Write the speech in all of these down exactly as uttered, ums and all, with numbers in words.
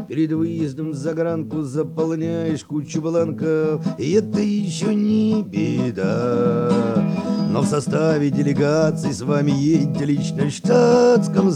Перед выездом за гранку заполняешь кучу бланков, и это еще не беда. Но в составе делегации с вами едете лично в штатском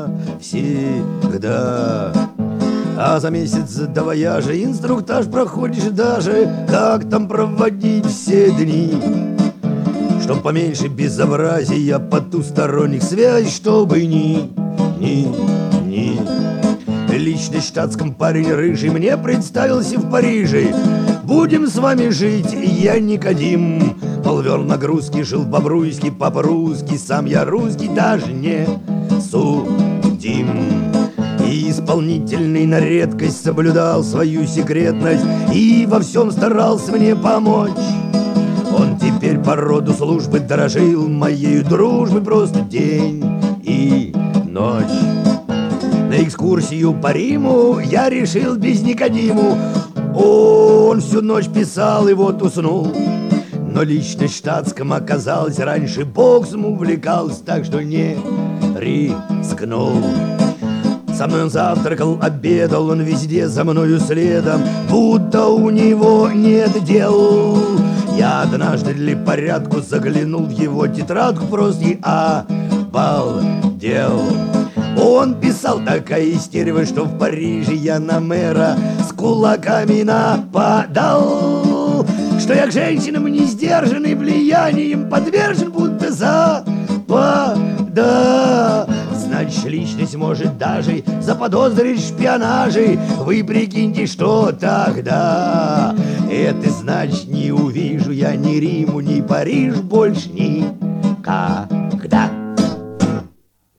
завсегда. А за месяц до вояжа инструктаж проходишь даже, как там проводить все дни. Чтоб поменьше безобразия, потусторонних связей, чтобы ни, ни, ни. Лично в штатском парень рыжий мне представился в Париже. Будем с вами жить, я Никодим. Полвер нагрузки, жил по-бруйски, по-русски. Сам я русский, даже не судим. И исполнительный на редкость соблюдал свою секретность и во всем старался мне помочь. Он теперь по роду службы дорожил моей дружбой просто день и ночь. На экскурсию по Риму я решил без Никодиму. Он всю ночь писал и вот уснул. Но личность штатском оказалась раньше боксом увлекался, так что не рискнул. Со мной он завтракал, обедал, он везде за мною следом, будто у него нет дел. Я однажды для порядку заглянул в его тетрадку, просто и обалдел. Он писал такая истерия, что в Париже я на мэра с кулаками нападал, что я к женщинам не сдержанный влиянием подвержен, будто запада. Значит, личность может даже заподозрить в шпионаже. Вы прикиньте, что тогда? Это значит, не увижу я ни Риму, ни Париж больше никогда.